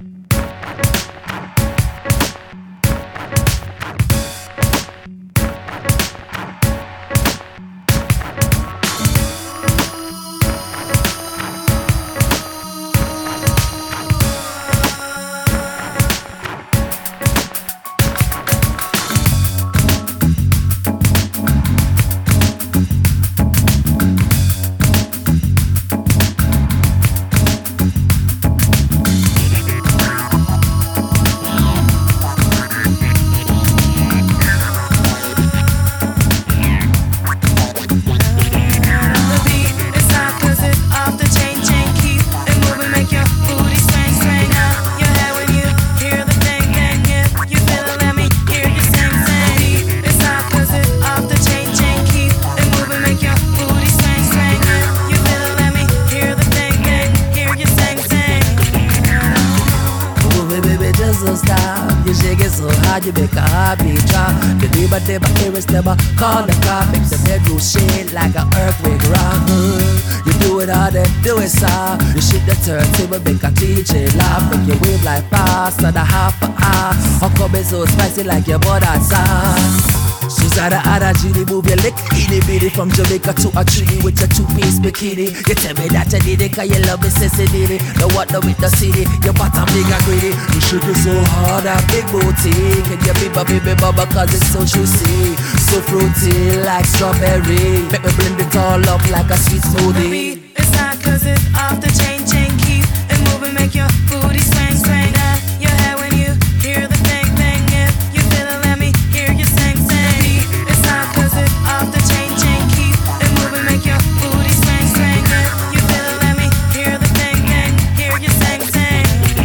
You make a heartbeat drop. The deba ears never call the cop. Make the bedroom shake like an earthquake rock. You do it all, then do it soft. You shit the turntable, make a DJ laugh. Make your wave like fast on a half an hour. How come it's so spicy like your butter sauce? Susanna Ada Genie, move your lick, itty bitty. From Jamaica to a treaty with your two-piece bikini. You tell me that you did it, cause you love me since you did it. The what with the city, your bottom big and greedy. You shake it so hard, that big booty. Can you be my baby mama, cause it's so juicy. So fruity, like strawberry. Make me blend it all up like a sweet smoothie. It's not cause it's off the chain, keep it moving, make your booty swing, swing. Your hair when you hear the thing, if you feel it, let me hear you sing, sing. It's not cause it's off the chain, keep it moving, make your booty swing, swing. If you feel it, let me hear the thing, hear you sing, sing.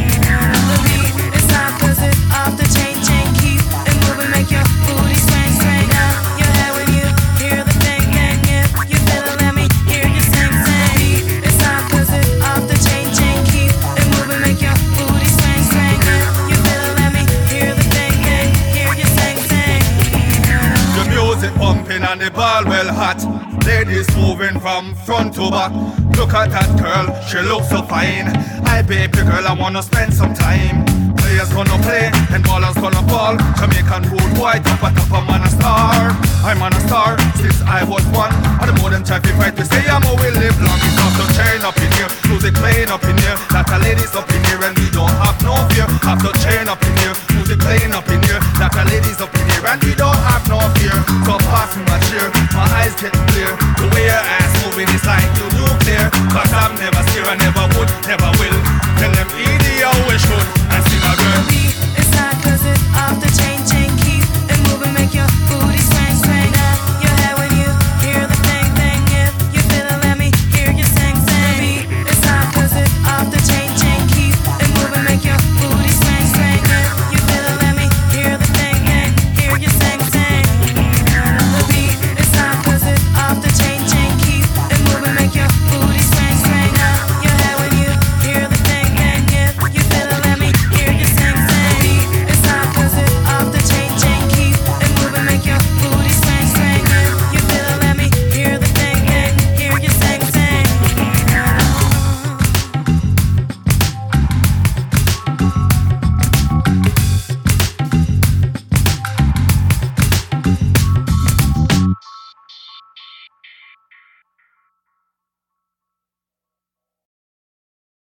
The beat, it's not cause it's off the chain, keep it moving, make your booty swing, swing. Your hair when you hear the thing, if you feel it, let me hear you sing, sing. It's not cause it's off the chain, keep it moving, make your booty swing, swing. You feel it, let me hear the thing, hear you sing, sing. The music pumping and the ball well hot. Ladies moving from front to back. Look at that girl, she looks so fine. Hi baby girl, I wanna spend some time. Players gonna play and ballers gonna ball. Jamaican rude boy, top a man a star. I'm on a star since I was one. And the more them try to fight, we say I'm a will live long. It's off the chain up in here, music playing up in here. Lot of ladies up in here and we don't have no fear. Have the chain up in here, music playing up in here. Lot of ladies up in here and we don't have no fear. So pass me my chair, my eyes get clear. The way your ass moving is like you nuclear. Cause I'm never scared, I never